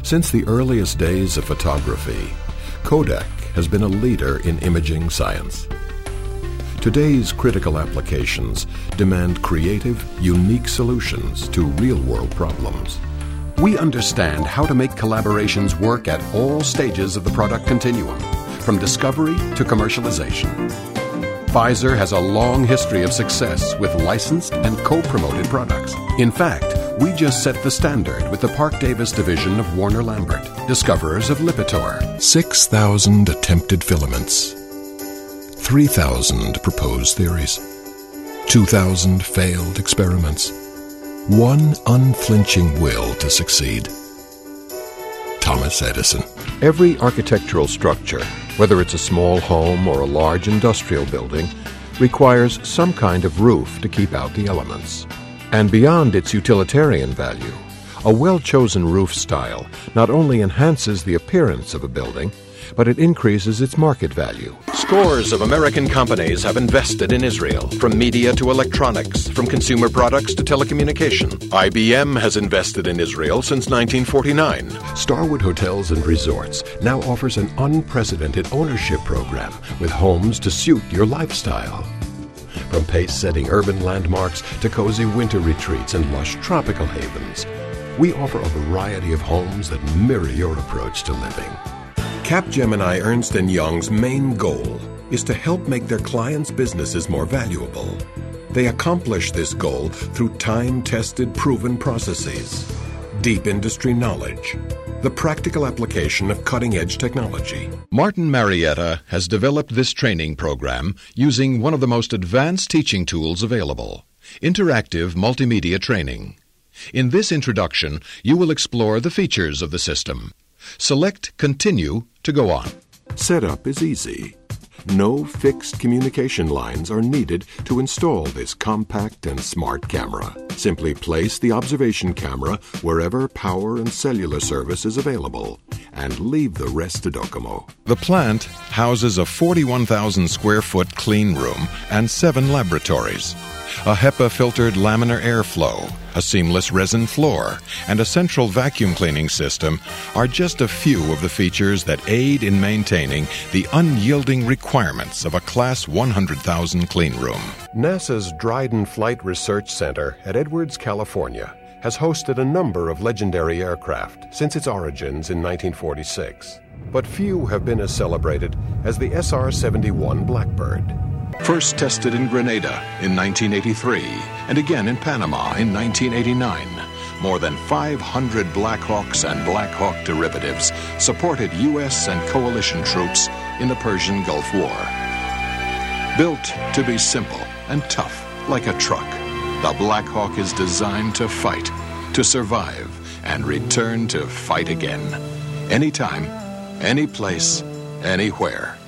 Since the earliest days of photography, Kodak has been a leader in imaging science. Today's critical applications demand creative, unique solutions to real-world problems. We understand how to make collaborations work at all stages of the product continuum, from discovery to commercialization. Pfizer has a long history of success with licensed and co-promoted products. In fact, we just set the standard with the Parke-Davis division of Warner Lambert, discoverers of Lipitor. 6,000 attempted filaments, 3,000 proposed theories, 2,000 failed experiments, one unflinching will to succeed. Thomas Edison. Every architectural structure, whether it's a small home or a large industrial building, requires some kind of roof to keep out the elements. And beyond its utilitarian value, a well-chosen roof style not only enhances the appearance of a building, but it increases its market value. Scores of American companies have invested in Israel, from media to electronics, from consumer products to telecommunication. IBM has invested in Israel since 1949. Starwood Hotels and Resorts now offers an unprecedented ownership program with homes to suit your lifestyle. From pace-setting urban landmarks to cozy winter retreats and lush tropical havens, we offer a variety of homes that mirror your approach to living. Capgemini Ernst & Young's main goal is to help make their clients' businesses more valuable. They accomplish this goal through time-tested, proven processes, deep industry knowledge, the practical application of cutting-edge technology. Martin Marietta has developed this training program using one of the most advanced teaching tools available, interactive multimedia training. In this introduction, you will explore the features of the system. Select Continue to go on. Setup is easy. No fixed communication lines are needed to install this compact and smart camera. Simply place the observation camera wherever power and cellular service is available and leave the rest to Docomo. The plant houses a 41,000 square foot clean room and 7 laboratories. A HEPA-filtered laminar airflow, a seamless resin floor, and a central vacuum cleaning system are just a few of the features that aid in maintaining the unyielding requirements of a Class 100,000 clean room. NASA's Dryden Flight Research Center at Edwards, California, has hosted a number of legendary aircraft since its origins in 1946. But few have been as celebrated as the SR-71 Blackbird. First tested in Grenada in 1983 and again in Panama in 1989. More than 500 Black Hawks and Black Hawk derivatives supported U.S. and coalition troops in the Persian Gulf War. Built to be simple and tough like a truck, the Black Hawk is designed to fight, to survive, and return to fight again. Anytime, any place, anywhere.